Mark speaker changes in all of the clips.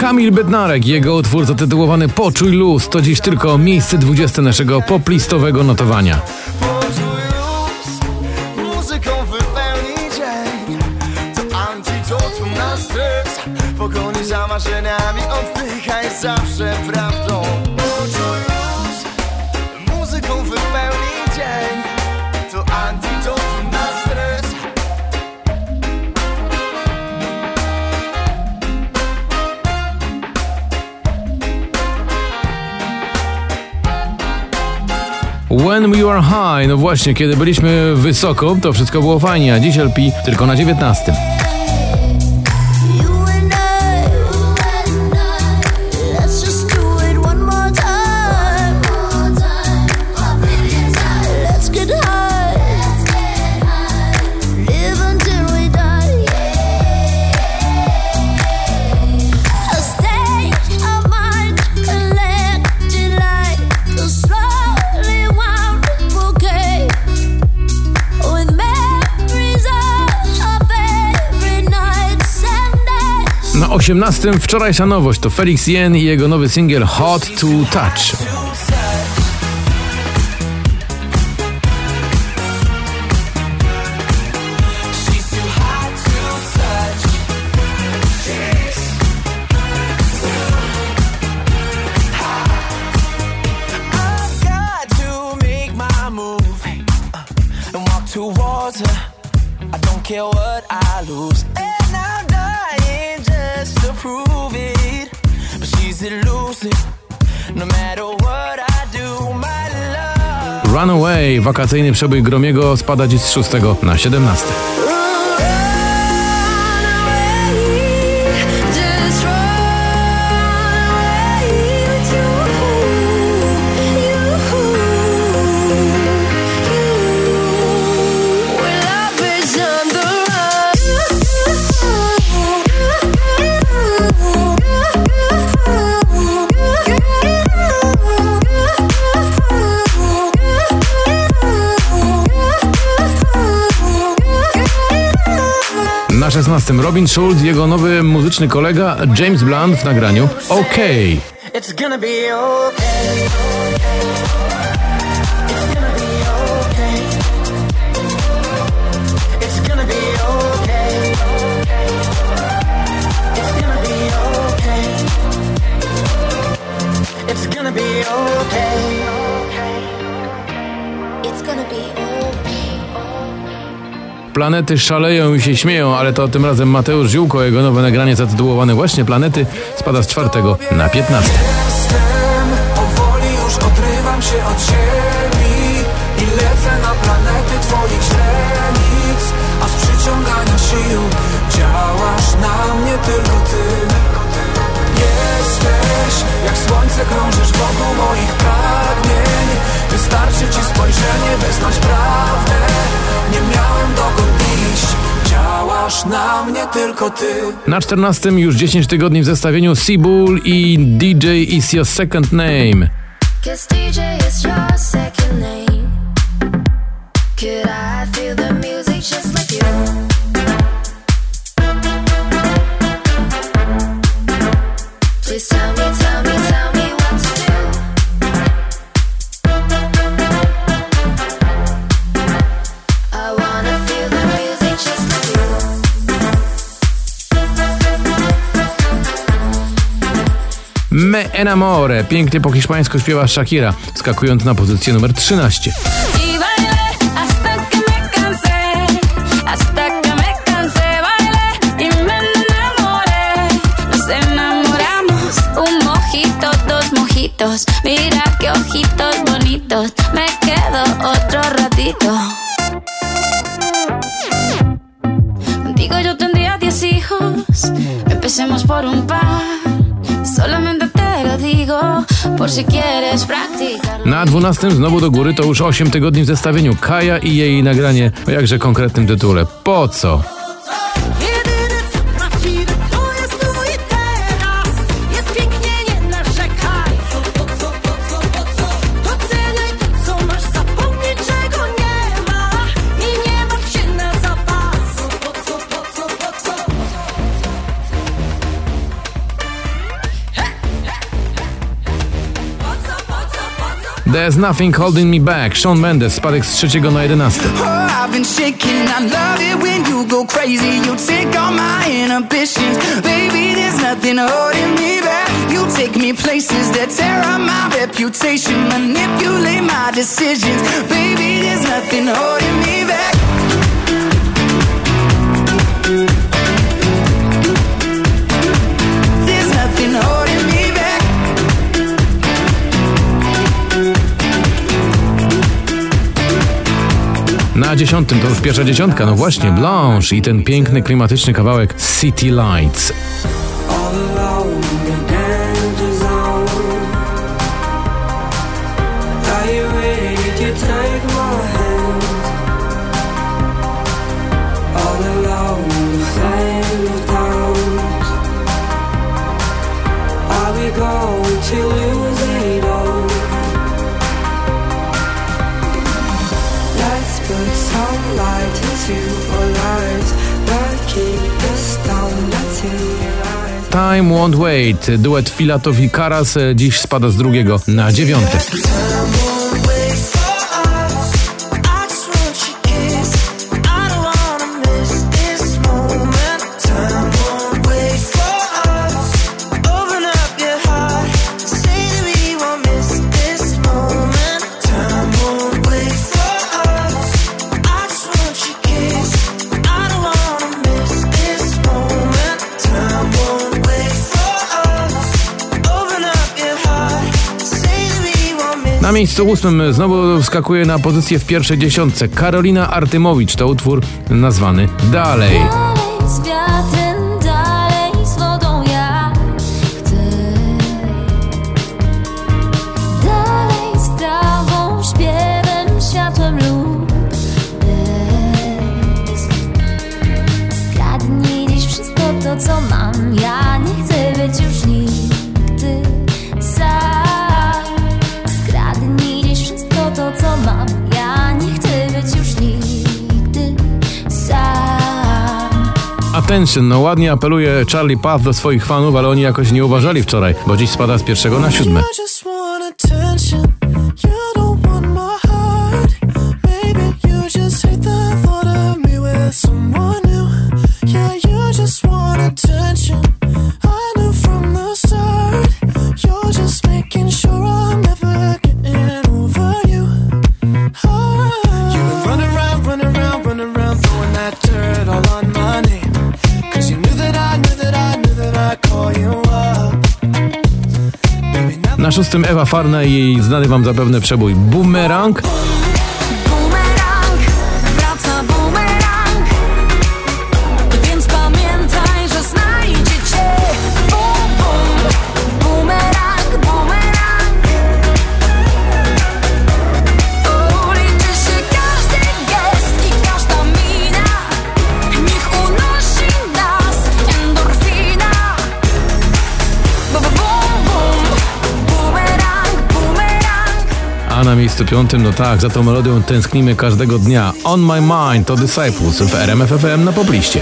Speaker 1: Kamil Bednarek, jego utwór zatytułowany Poczuj luz to dziś tylko miejsce 20 naszego poplistowego notowania.
Speaker 2: Poczuj luz, muzyką wypełni dzień. To antidotum na stres. Pogoni za marzeniami, oddychaj zawsze prawdą. Poczuj luz, muzyką wypełni dzień. To antidotum na stres.
Speaker 1: When We Were High, no właśnie, kiedy byliśmy wysoko, to wszystko było fajnie, a dziś LP tylko na 19. Na 18 wczorajsza nowość to Felix Jen i jego nowy singiel Hot to Touch. Runaway, wakacyjny przebój Gromiego, spada dziś z 6 na 17. Na 16 Robin Schulz, jego nowy muzyczny kolega James Blunt w nagraniu OK.
Speaker 2: It's gonna be okay. It's gonna be okay. It's gonna be okay. It's gonna be okay. It's gonna be okay. It's gonna be okay.
Speaker 1: Planety szaleją i się śmieją, ale to tym razem Mateusz Ziółko, jego nowe nagranie zatytułowane właśnie Planety, spada z 4 na 15.
Speaker 3: Jestem, powoli już odrywam się od ziemi i lecę na planety twoich źrenic, a z przyciągania sił działasz na mnie tylko ty. Jesteś jak słońce, krążysz wokół moich pragnień. Wystarczy ci spojrzenie, by znać prawdę. Nie miałem dokąd iść, działasz na mnie tylko ty.
Speaker 1: Na 14 już 10 tygodni w zestawieniu Seabull i DJ Is Your Second Name. Me enamore, pięknie po hiszpańsku śpiewa Shakira, skakując na pozycję numer 13.
Speaker 4: Mira que ojitos bonitos, me quedo otro ratito. Contigo yo tendría 10 hijos, empecemos por un par. Solamente te lo digo, por si quieres practicar.
Speaker 1: Na 12 znowu do góry to już 8 tygodni w zestawieniu Kaja i jej nagranie o jakże konkretnym tytule. Po co? There's Nothing Holding Me Back. Shawn Mendes, spadek z 3 na 11.
Speaker 3: I've been shaking, I love it when you go crazy. You take all my inhibitions. Baby, there's nothing holding me back. You take me places that tear up my reputation. Manipulate my decisions. Baby, there's nothing holding me back. There's nothing holding me back.
Speaker 1: Na 10 to już pierwsza dziesiątka, no właśnie, Blanche i ten piękny, klimatyczny kawałek City Lights. Time Won't Wait, duet Filatov i Karas, dziś spada z 2 na 9. Na miejscu 8 znowu wskakuje na pozycję w pierwszej dziesiątce Karolina Artymowicz, to utwór nazwany Dalej.
Speaker 4: Dalej z wiatrem, dalej z wodą ja chcę. Dalej z trawą, śpiewem, światłem lub bez. Skradnij dziś wszystko to, co mam. Ja nie chcę być już nigdy sam. Skradnij dziś wszystko to, co mam. Ja nie chcę być już nigdy sam.
Speaker 1: Attention, no ładnie apeluje Charlie Puth do swoich fanów, ale oni jakoś nie uważali wczoraj, bo dziś spada z 1 na 7. Na 6 Ewa Farna i jej znany wam zapewne przebój Bumerang.
Speaker 4: Bumerang, wraca bumerang, więc pamiętaj, że znajdzie cię. Bum, bum, bumerang, bumerang. Liczy się każdy gest i każda mina. Niech unosi nas endorfina. Bum, bum, bum.
Speaker 1: A na miejscu 5, no tak, za tą melodią tęsknimy każdego dnia. On My Mind to Disciples w RMF FM na popliście.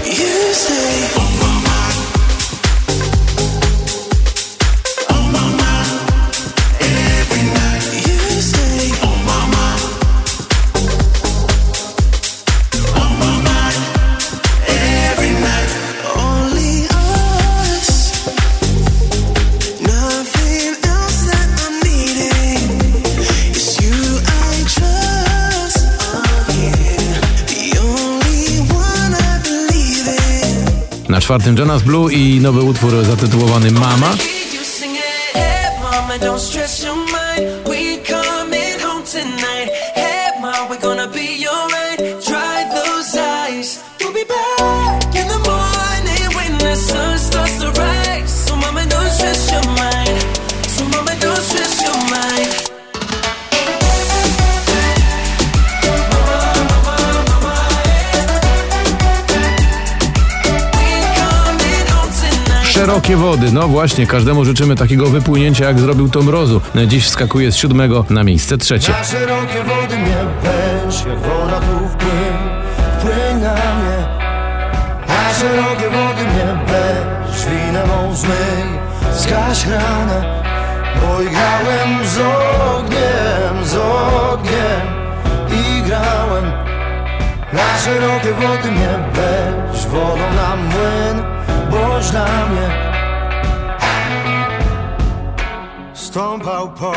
Speaker 1: Na 4 Jonas Blue i nowy utwór zatytułowany Mama. Szerokie wody, no właśnie, każdemu życzymy takiego wypłynięcia, jak zrobił Tom Mrozu. Dziś wskakuje z 7 na miejsce 3.
Speaker 5: Na szerokie wody mnie weź, jak woda tu wpłyń na mnie. Na szerokie wody mnie weź, winę mą zmyj, zgaś ranę. Bo i grałem z ogniem i grałem. Na szerokie wody mnie weź wodą na młyn, boś dla mnie stąpał po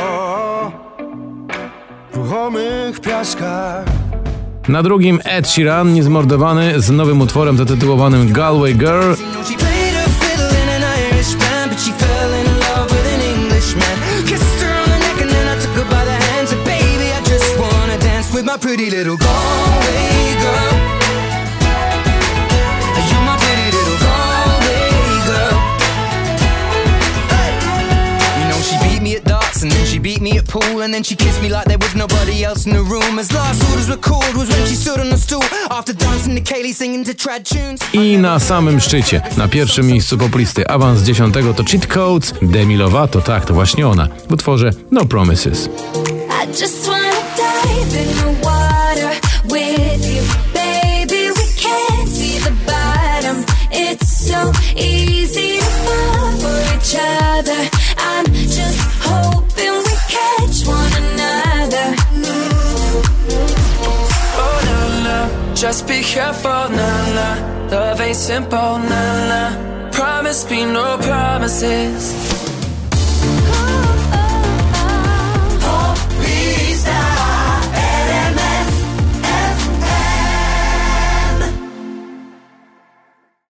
Speaker 5: ruchomych piaskach.
Speaker 1: Na drugim Ed Sheeran, niezmordowany, z nowym utworem zatytułowanym Galway Girl.
Speaker 3: My pretty little Galway girl. You're my pretty little Galway girl. Hey. You know she beat me at darts and then she beat me at pool and then she kissed me like there was nobody else in the room. As last orders were called was when she stood on the stool after dancing to Kaylee singing to trad tunes.
Speaker 1: I na samym szczycie, na pierwszym miejscu poplisty, awans z 10 to Cheat Codes, Demi Lovato, tak, to właśnie ona, w utworze No Promises.
Speaker 4: I just wanna dive in the water with you, baby. We can't see the bottom. It's so easy to fall for each other. I'm just hoping we catch one another.
Speaker 6: Oh na na, just be careful, na na. Love ain't simple, na na. Promise me no promises.